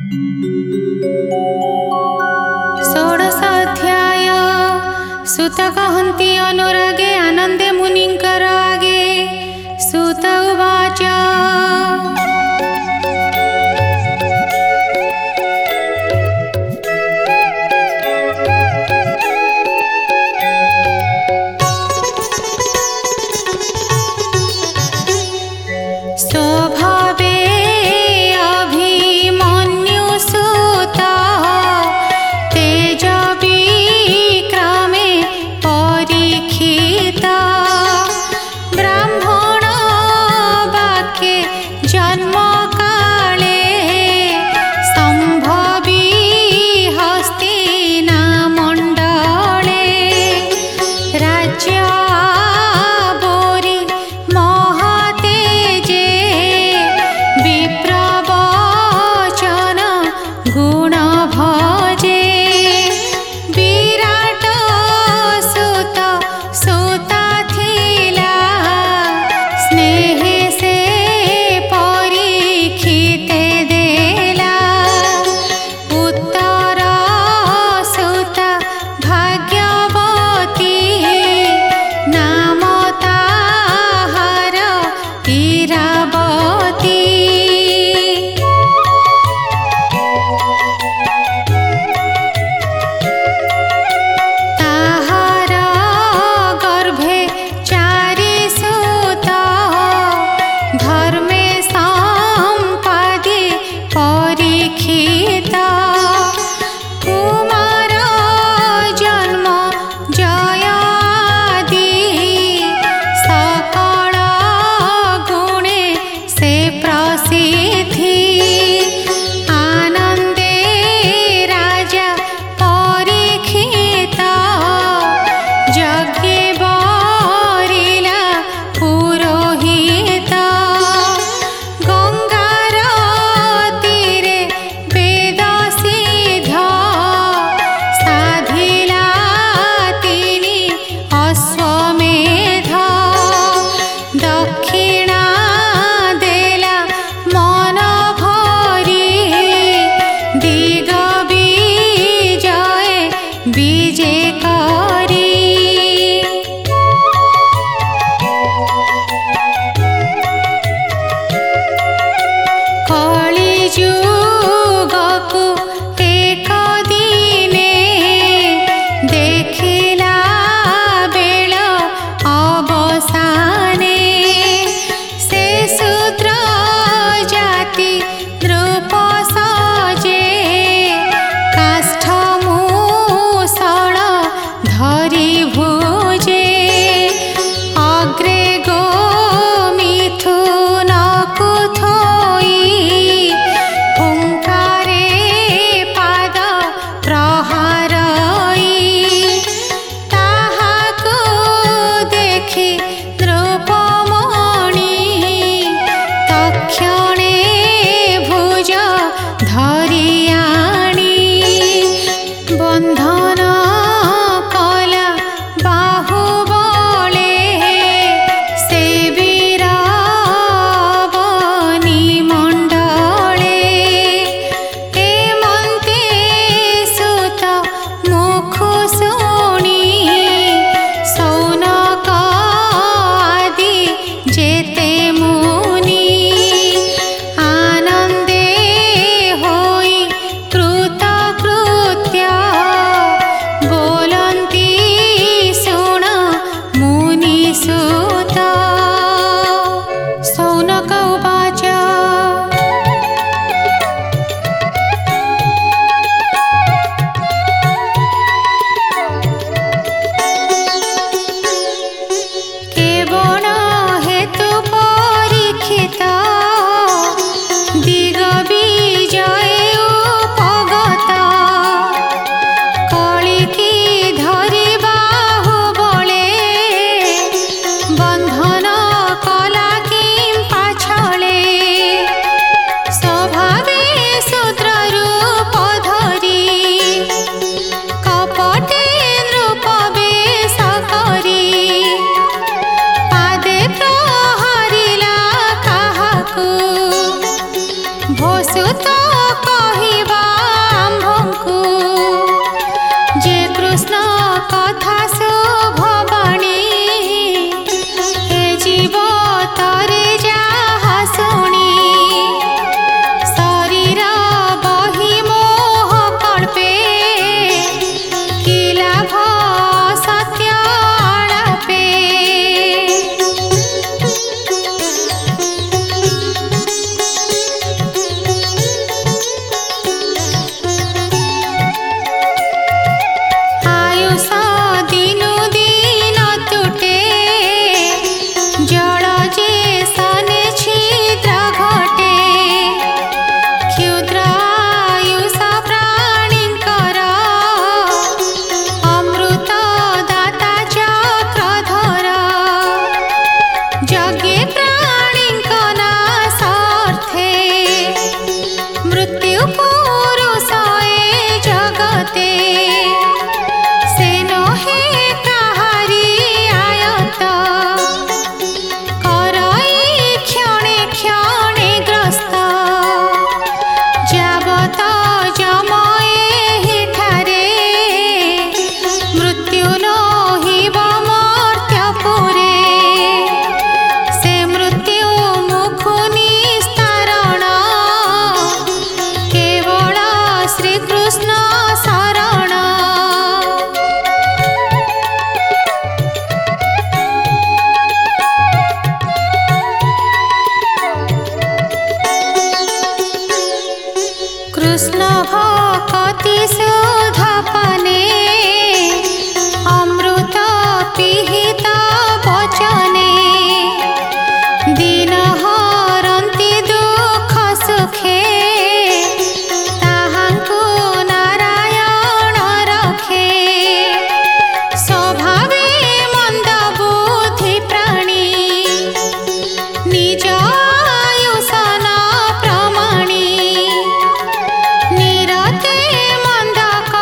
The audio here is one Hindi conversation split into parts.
षोडशाध्याय सुत कहन्ति अनुरागे आनन्दे मुनिंकर आगे। सुत उवाच स्वभावे अभिमन्युसुता तेजविक्रमे परीक्षिता ब्राह्मण वाक्ये जन्म काले संभवी हस्तिनामण्डले राज्यावरी महतेजे विप्रवचन गुण भजे विराट सुत सुता थिला स्नेहे से परीक्षिते देला उत्तर सुता भाग्यवती नाम ताहार इरावती। ताहार गर्भे चारि सुत धर्मे सम्पादि परीक्षित कुमार जन्म जयादि सकल गुणे से प्रसिद्धि आनन्दे राजा परीक्षित यज्ञे बरिला पुरोहित गंगार तीरे वेद सिद्ध साधिला तिनि अश्वमेध दक्षिणा देला मन भरी दिग विजय विजे करी। कली जुगकु एक दिने देखिला बेल अवसाने से शूद्र जाति द्रुप सजे काष्ठ मूषण धरि भुजे अग्रे गोमिथुनकु थोई सुत कहिबा आम्भଙ୍କୁ जे कृष्ण कथा शुभवाणी हे जीव तरे जाहा शुणी शरीर बही मोह कल्पे कि लाभ सत्य आलापे। आयुष दिनु दिन तुटे जल जे सने छिद्र घटे क्षुद्र आयुष प्राणींकर अमृत दाता चक्रधर यज्ञे प्राणींक नाशार्थे मृत्यु पुरुष ए जगते से नहे काहारी आयत करई क्षणे क्षणे ग्रस्त जावत जमए ठारे मृत्यु नहिब मर्त्यपुरे से मृत्यु मुखु निस्तारण केवल श्रीकृष्ण शरण। कृष्ण भक्ति सुधपने अमृत पिहित वचने दिन हरन्ति दुख सुखे ताहांकु नारायण रखे स्वभावे मंद बुद्धि प्राणी निज आयुष न प्रमाणी निरते मंद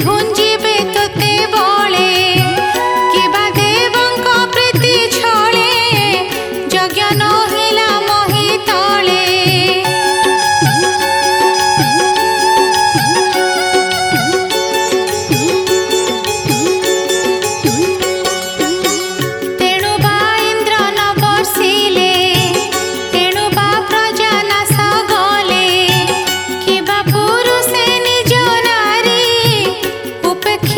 भुंजिबे तोते बळे किबा देवंक प्रीति छळे यज्ञ नहिला मही तळे तेणु बा इंद्र न बर्षिले तेणु बा प्रजा नाश गले किबा पुरुषे निज नारी उपेक्षा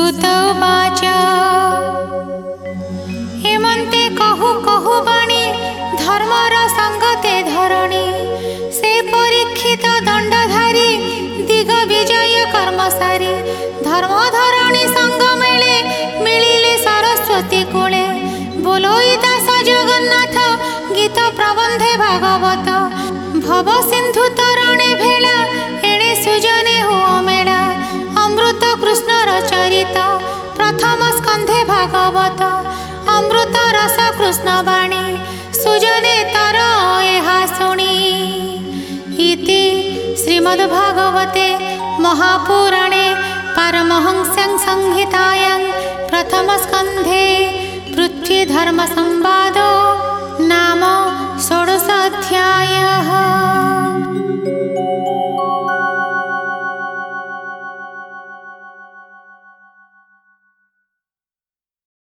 सुत उवाच हेमन्ते कहु कहु बाणी धर्मर संगते धरणी से परीक्षित दंडधारी दिग विजय कर्मसारी धर्म धरणी संग मेले मिलिले सरस्वती कूले बोलोई दास जगन्नाथ गीत प्रबंधे भागवत भव सिंधु तरणे भेला एणे सुजने हो मेला अमृत कृष्णर चरित प्रथम स्कंधे भागवत अमृत रस कृष्ण वाणी सुजने तर एहा शुणी इति श्रीमद्भागवते महापुराणे पारमहंस्यां संहितायां प्रथम स्कंधे पृथ्वी धर्म संवाद